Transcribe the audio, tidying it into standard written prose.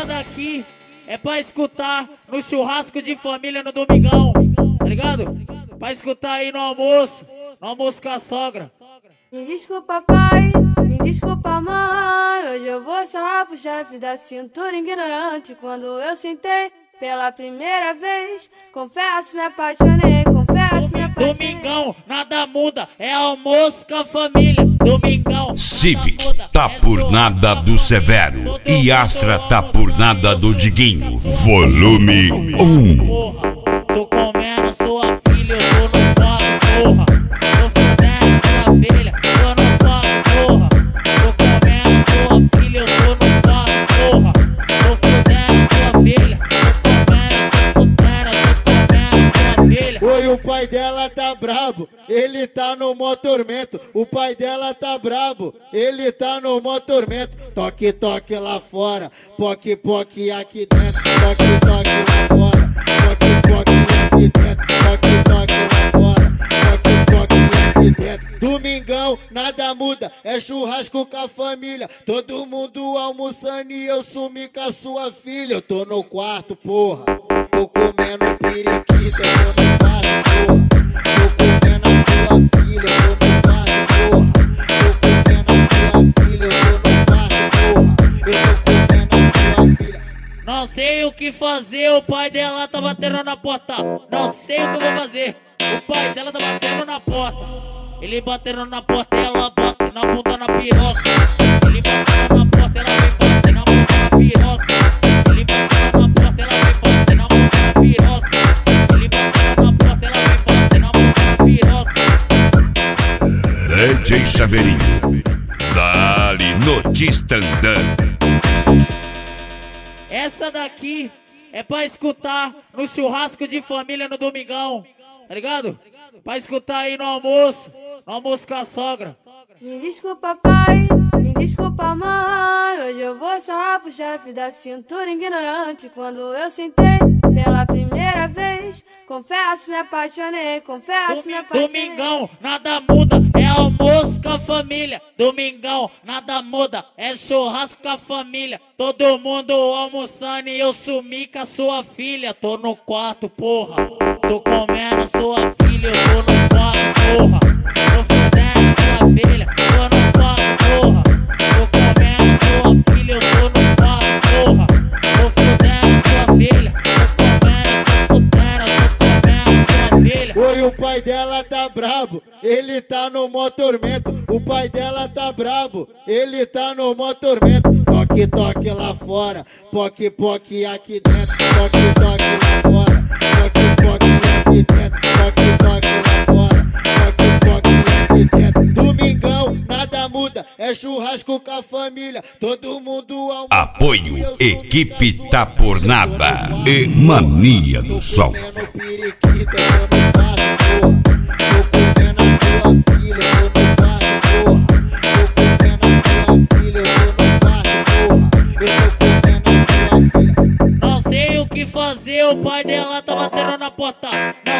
Essa daqui é pra escutar no churrasco de família no domingão, tá ligado? Pra escutar aí no almoço com a sogra. Me desculpa, pai, me desculpa, mãe. Hoje eu vou sarrar pro chefe da cintura ignorante. Quando eu sentei pela primeira vez, confesso, me apaixonei, confesso, me apaixonei. Domingão, nada muda, é almoço com a família. Domingão, Civic tá por nada do Severo e Astra tá por nada do Diguinho. Volume 1. Porra, tô comendo sua filha, eu tô no quarto, porra. Tô fudendo sua filha, tô no quarto, porra. Tô comendo sua filha, eu tô no quarto, porra. Tô fudendo sua filha, tô comendo sua filha. Oi, o pai dela tá brabo, ele tá no mó tormento. O pai dela tá brabo, ele tá no mó tormento. Toque, toque lá fora, poque, poque aqui dentro. Toque, toque lá fora, poque, poque aqui dentro. Toque, toque lá fora, poque, poque aqui dentro. Domingão, nada muda, é churrasco com a família. Todo mundo almoçando e eu sumi com a sua filha. Eu tô no quarto, porra, tô comendo periquita, eu tô no quarto, porra. Tô comendo a sua filha, eu tô no quarto, porra. Tô comendo a sua filha, eu tô no quarto, porra. Eu tô comendo a sua filha. Não sei o que fazer, o pai dela tá batendo na porta. Não sei o que eu vou fazer, o pai dela tá batendo na porta. Ele batendo na porta, ela bate na bunda na piroca. Ele batendo na porta, ela vem bater na bunda na piroca. Ele batendo na porta, ela vem bater na bunda na piroca. Ele batendo na porta, ela vem bater na bunda na piroca. DJ Chaveirinho, dali notícia andando. Essa daqui é pra escutar no churrasco de família no domingão, tá ligado? Pra escutar aí no almoço com a sogra. Me desculpa, pai, me desculpa, mãe. Hoje eu vou sarrar pro chefe da cintura ignorante. Quando eu sentei pela primeira vez, confesso, me apaixonei, confesso, me apaixonei. Domingão, nada muda, é almoço com a família. Domingão, nada muda, é churrasco com a família. Todo mundo almoçando e eu sumi com a sua filha. Tô no quarto, porra, tô comendo sua filha, eu tô no quarto, porra. Tô fudendo sua filha, tô no quarto, porra. Tô comendo sua filha, eu tô no quarto, porra. Tô fudendo sua filha, tô comendo sua filha. Oi, o pai dela tá brabo, ele tá no mó tormento. O pai dela tá brabo, ele tá no mó tormento. Toque, toque lá fora, poque, poque aqui dentro. Toque, toque lá fora, poque, poque aqui dentro. Toque, toque lá fora, poque, poque aqui dentro. Domingão, nada muda, é churrasco com a família. Todo mundo almoçando. Apoio Equipe Tá por Nada e Mania do Som. Não sei o que fazer, o pai dela tá batendo na porta.